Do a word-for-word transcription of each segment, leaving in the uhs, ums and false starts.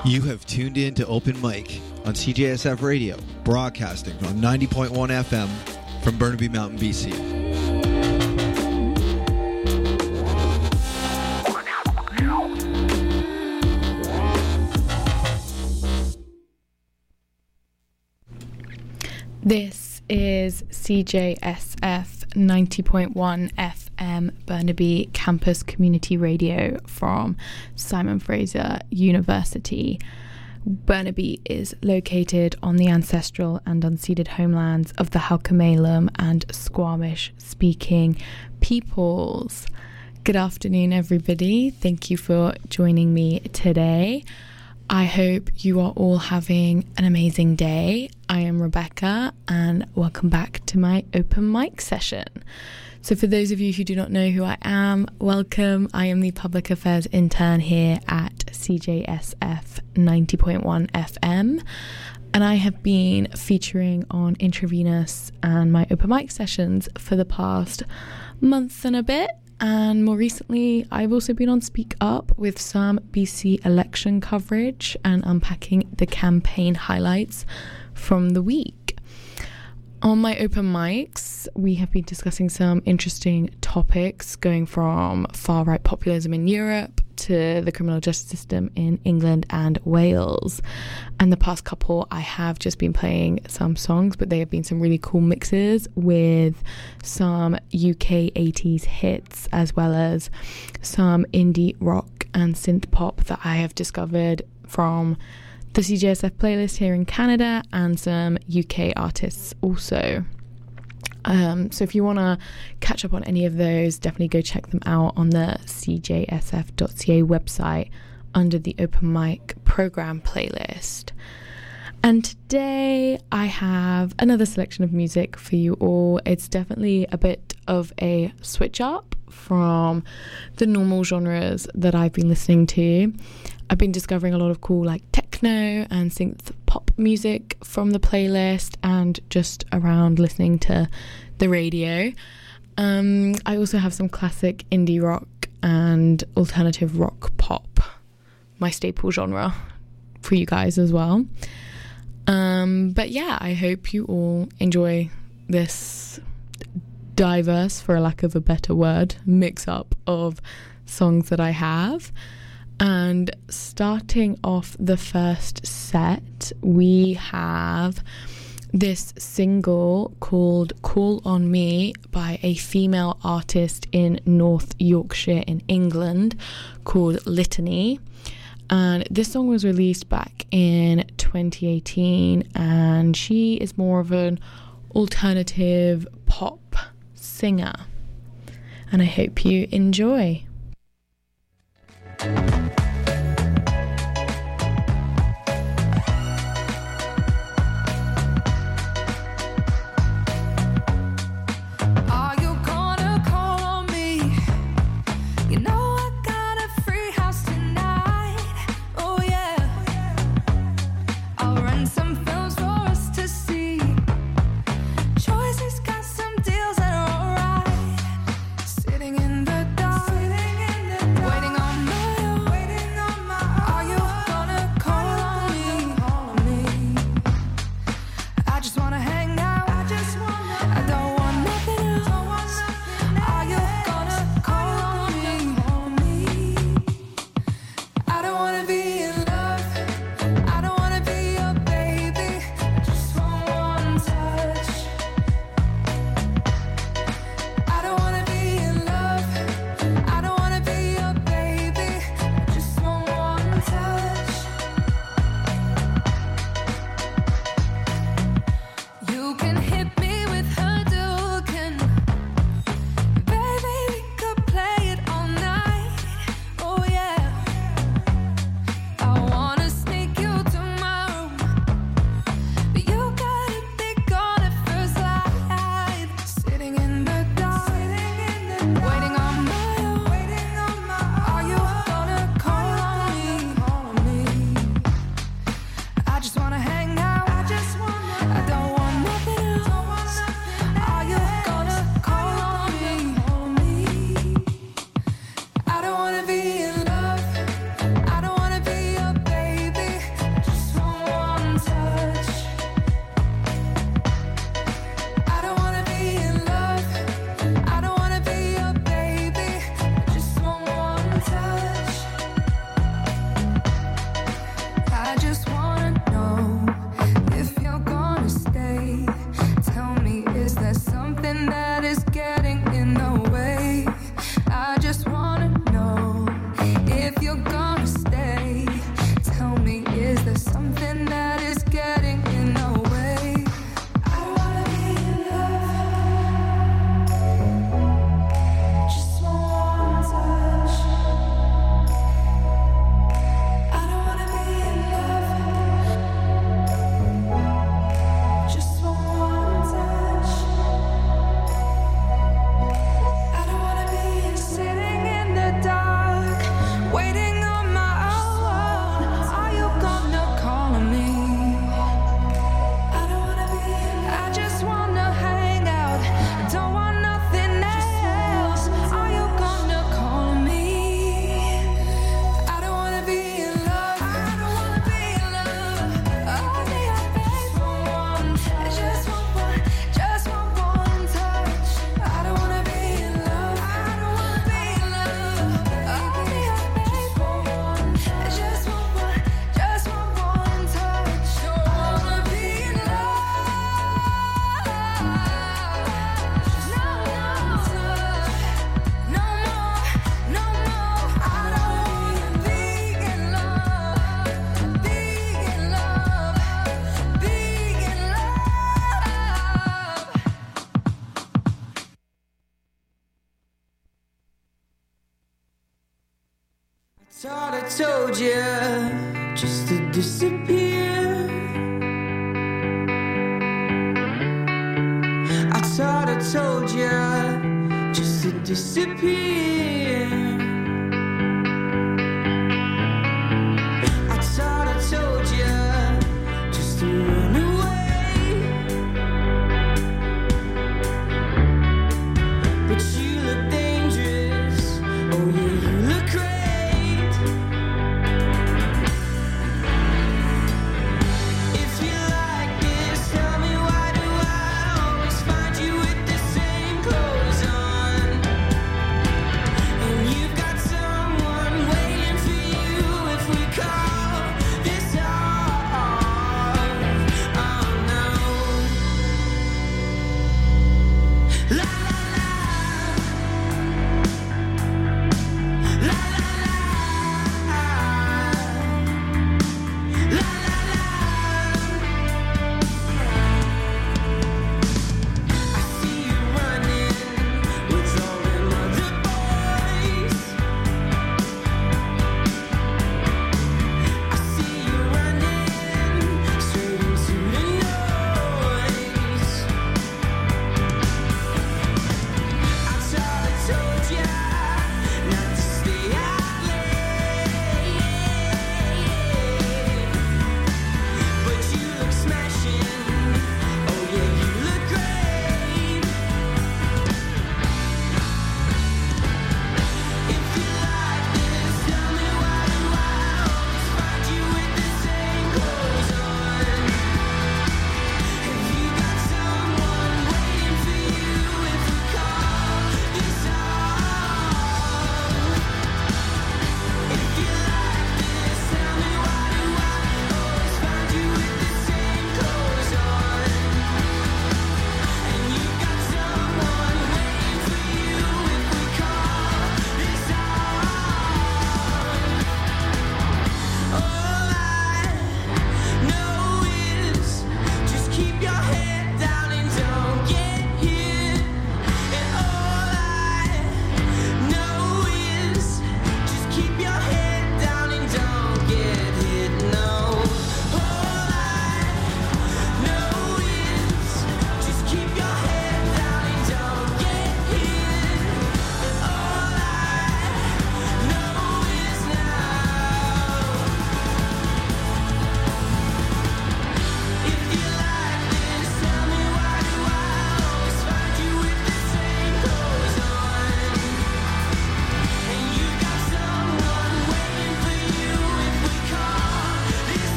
You have tuned in to Open Mic on C J S F Radio, broadcasting on ninety point one F M from Burnaby Mountain, B C. This is C J S F ninety point one F M Burnaby Campus Community Radio from Simon Fraser University. Burnaby is located on the ancestral and unceded homelands of the Halkomelem and Squamish speaking peoples. Good afternoon, everybody. Thank you for joining me today. I hope you are all having an amazing day. I am Rebecca and welcome back to my open mic session. So for those of you who do not know who I am, welcome. I am the public affairs intern here at C J S F ninety point one F M, and I have been featuring on Intravenous and my open mic sessions for the past month and a bit. And more recently, I've also been on Speak Up with some B C election coverage and unpacking the campaign highlights from the week. On my open mics, we have been discussing some interesting topics, going from far-right populism in Europe to the criminal justice system in England and Wales. And the past couple, I have just been playing some songs, but they have been some really cool mixes with some U K eighties hits, as well as some indie rock and synth pop that I have discovered from the C J S F playlist here in Canada, and some U K artists also. Um, so if you want to catch up on any of those, definitely go check them out on the c j s f dot c a website under the Open Mic program playlist. And today I have another selection of music for you all. It's definitely a bit of a switch up from the normal genres that I've been listening to. I've been discovering a lot of cool like techno and synth pop music from the playlist and just around listening to the radio. Um, I also have some classic indie rock and alternative rock pop, my staple genre, for you guys as well. Um, but yeah, I hope you all enjoy this diverse, for a lack of a better word, mix up of songs that I have. And starting off the first set, we have this single called Call on Me by a female artist in North Yorkshire in England called Litany. And this song was released back in twenty eighteen, and she is more of an alternative pop singer. And I hope you enjoy. Choices got some deals that are alright. Sitting in the dark. Thought I told you just to disappear. I thought I told you just to disappear. I thought I told you just to run away. But you look dangerous. Oh yeah, you look great. You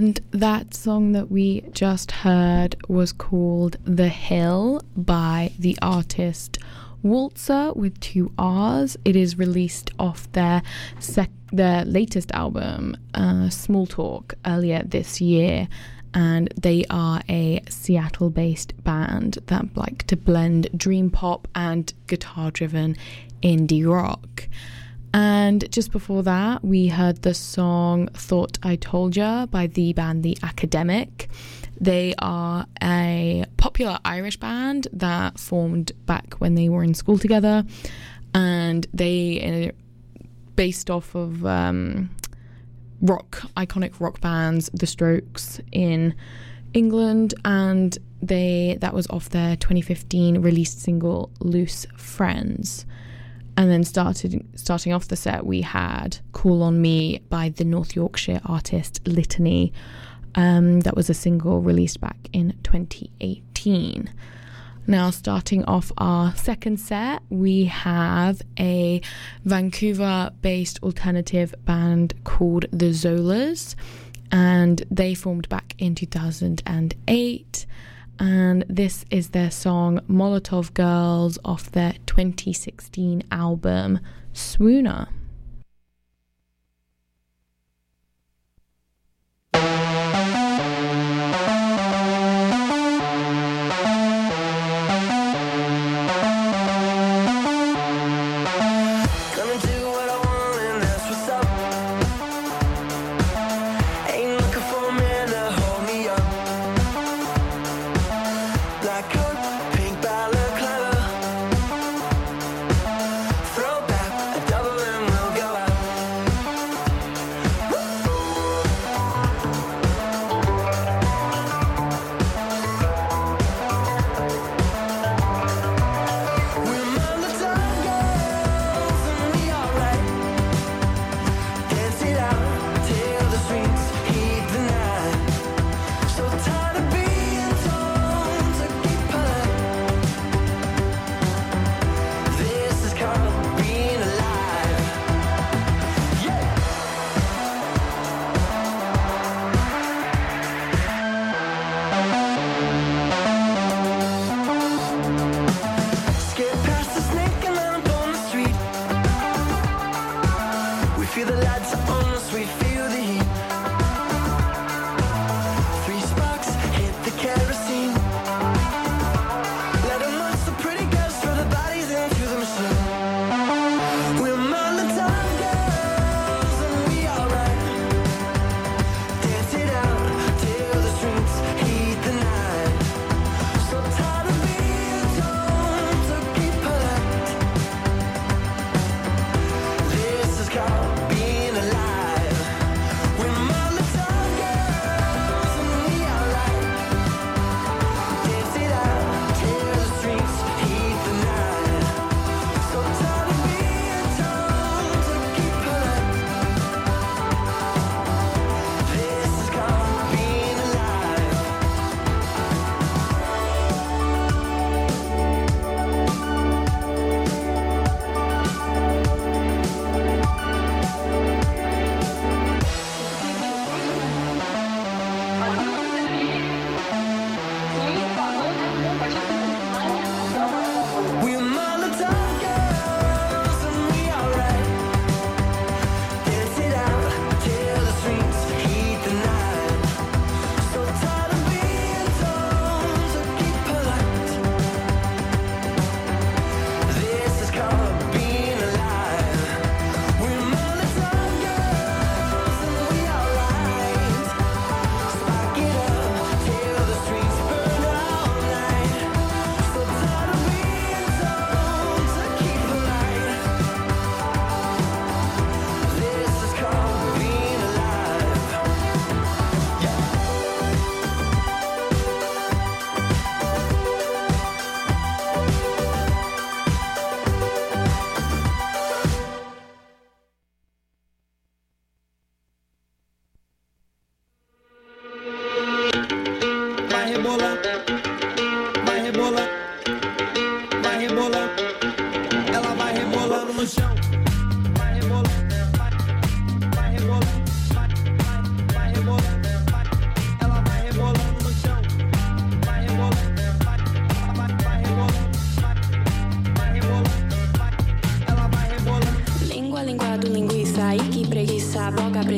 And that song that we just heard was called The Hill by the artist Waltzer with two R's. It is released off their sec- their latest album, uh, Small Talk, earlier this year. And they are a Seattle-based band that like to blend dream pop and guitar-driven indie rock. And just before that, we heard the song Thought I Told Ya by the band The Academic. They are a popular Irish band that formed back when they were in school together. And they, uh, based off of um, rock, iconic rock bands, The Strokes in England. And they that was off their twenty fifteen released single Loose Friends. And then started starting off the set, we had Call on Me by the North Yorkshire artist Litany. Um, that was a single released back in twenty eighteen. Now, starting off our second set, we have a Vancouver-based alternative band called The Zolas. And they formed back in two thousand eight. And this is their song Molotov Girls off their twenty sixteen album Swooner.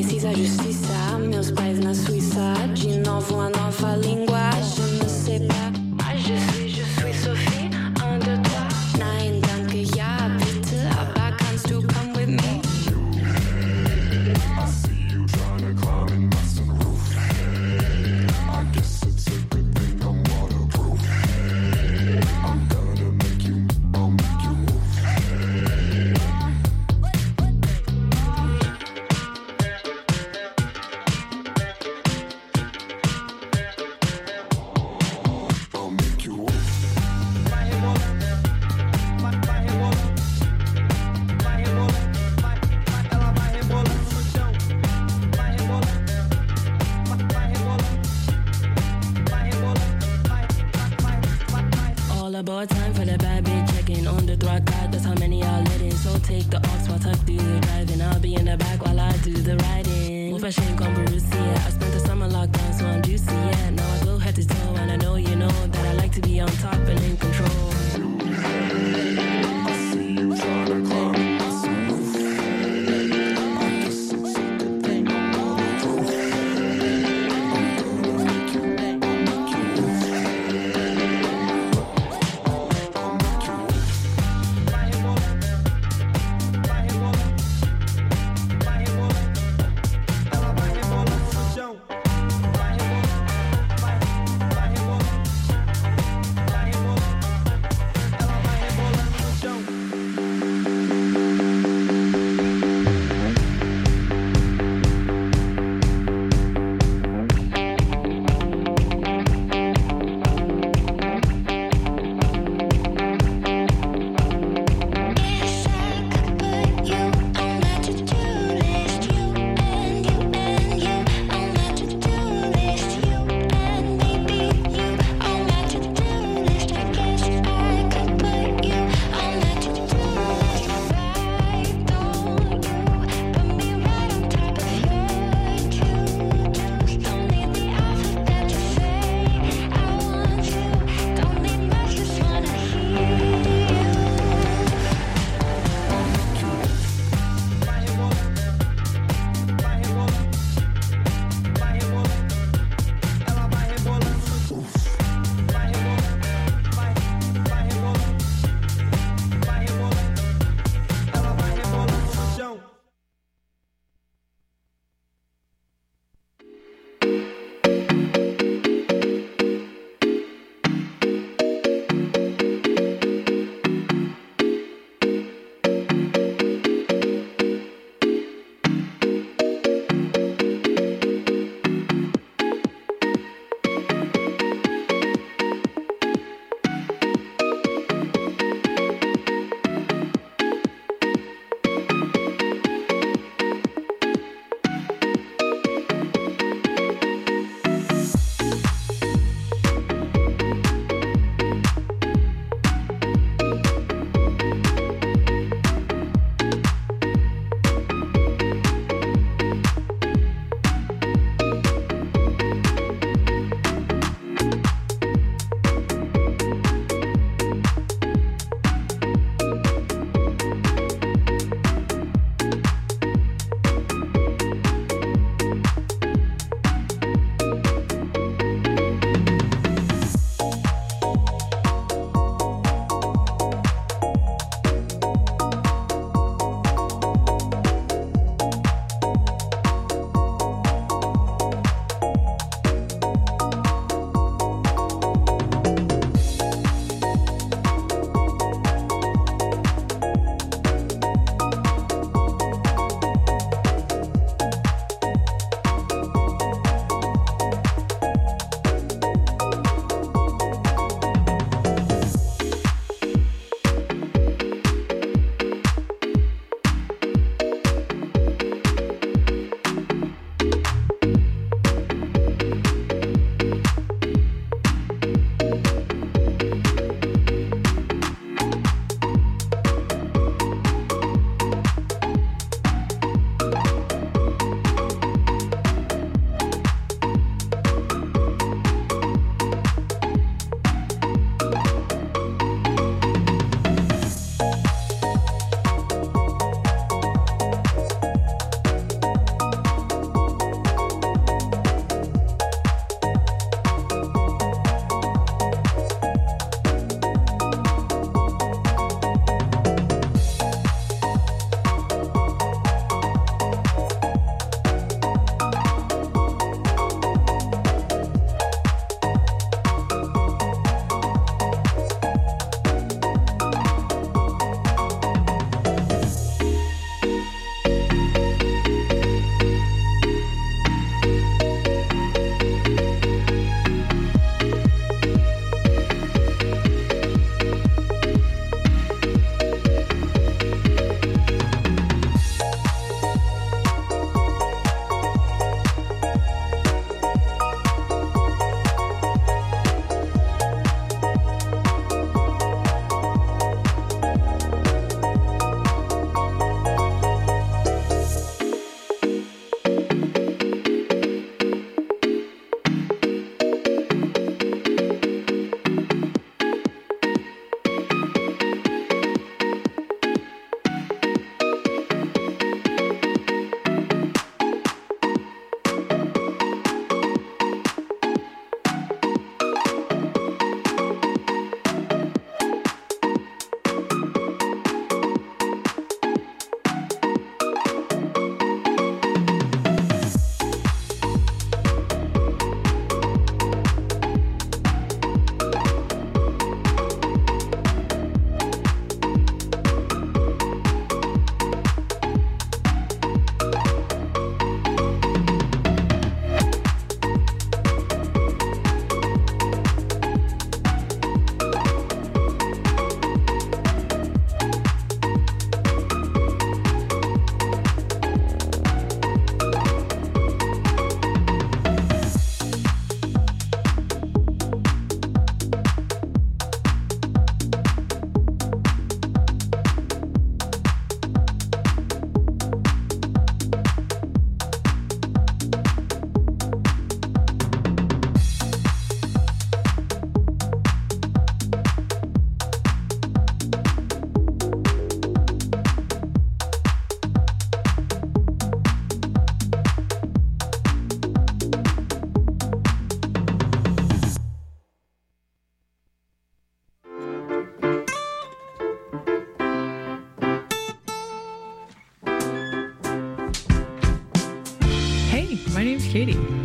precisa justiça. Meus pais na Suíça, de novo a nova língua. Je ne sais pas, ah, je suis, je suis Sophie. Un, deux, trois. Nein, danke, ja, bitte, aber kannst du come with me? I see you trying to climb and bust on the roof. I guess it's a good thing I'm waterproof. I'm gonna make you, I'll make you move. I'll make you move. Vai rebolar, vai, vai rebolar, vai rebolar, vai, vai, ela vai rebolar no chão. Vai rebolar, vai, vai rebolar, vai rebolar, vai, vai, vai, vai. All about time for the bad bitch checking on the throat guard. That's how many are letting. So take the ox while tuck do the driving. I'll be in the back while I do the riding. Move a shame, come Bruce, yeah. I spent the summer locked down, so I'm juicy, yeah. Now I go head to toe, and I know you know that I like to be on top and in control. I see you trying to climb and bust on the roof. I guess it's a good thing I'm waterproof. I'm gonna make you, I'll make you move. I'll make you move. Vai rebolar, vai rebolar, vai rebolar, ela vai rebolar no chão. Vai rebolar, vai, vai rebolar,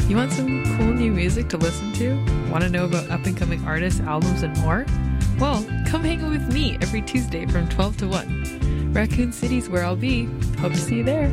You want some cool new music to listen to? Want to know about up-and-coming artists, albums, and more? Well, come hang out with me every Tuesday from twelve to one. Raccoon City's where I'll be. Hope to see you there.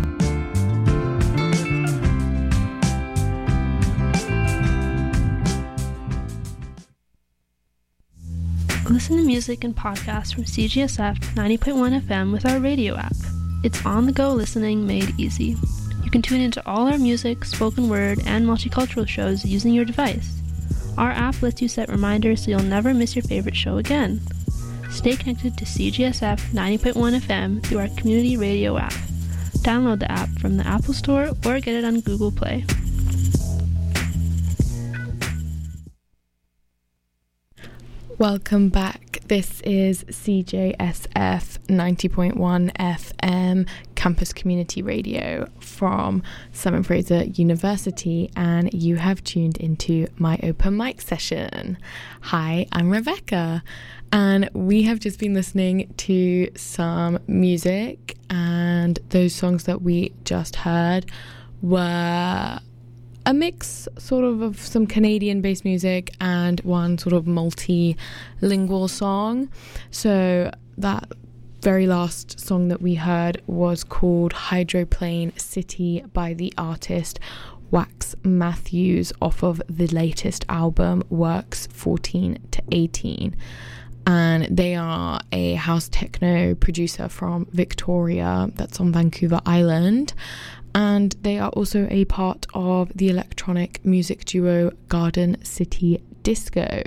Listen to music and podcasts from C G S F ninety point one F M with our radio app. It's on-the-go listening made easy. You can tune into all our music, spoken word, and multicultural shows using your device. Our app lets you set reminders so you'll never miss your favorite show again. Stay connected to C G S F ninety point one F M through our community radio app. Download the app from the Apple Store or get it on Google Play. Welcome back. This is C J S F ninety point one F M Campus Community Radio from Simon Fraser University, and you have tuned into my open mic session. Hi, I'm Rebecca, and we have just been listening to some music, and those songs that we just heard were a mix sort of of some Canadian-based music and one sort of multilingual song. So that very last song that we heard was called Hydroplane City by the artist Wax Matthews off of the latest album Works fourteen to eighteen. And they are a house techno producer from Victoria, that's on Vancouver Island. And they are also a part of the electronic music duo Garden City Disco.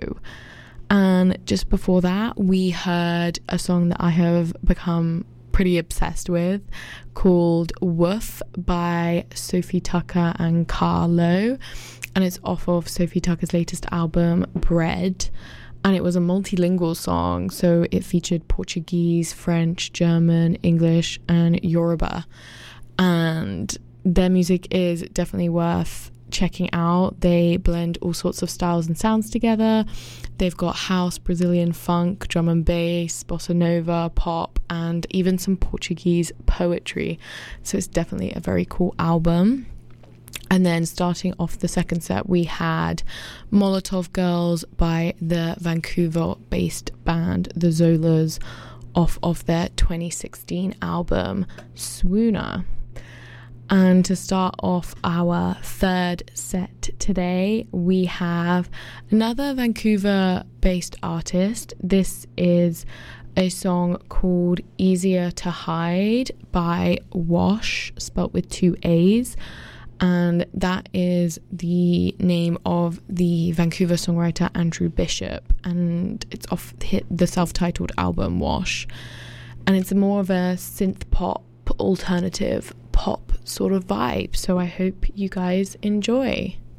And just before that, we heard a song that I have become pretty obsessed with called Woof by Sophie Tucker and Carlo. And it's off of Sophie Tucker's latest album, Bread. And it was a multilingual song, so it featured Portuguese, French, German, English, and Yoruba. And their music is definitely worth checking out. They blend all sorts of styles and sounds together. They've got house, Brazilian funk, drum and bass, bossa nova, pop, and even some Portuguese poetry. So it's definitely a very cool album. And then starting off the second set, we had Molotov Girls by the Vancouver-based band The Zolas off of their twenty sixteen album Swooner. And to start off our third set today, we have another Vancouver-based artist. This is a song called Easier to Hide by Wash, spelt with two A's. And that is the name of the Vancouver songwriter Andrew Bishop. And it's off the self-titled album Wash. And it's more of a synth pop, alternative pop sort of vibe. So I hope you guys enjoy.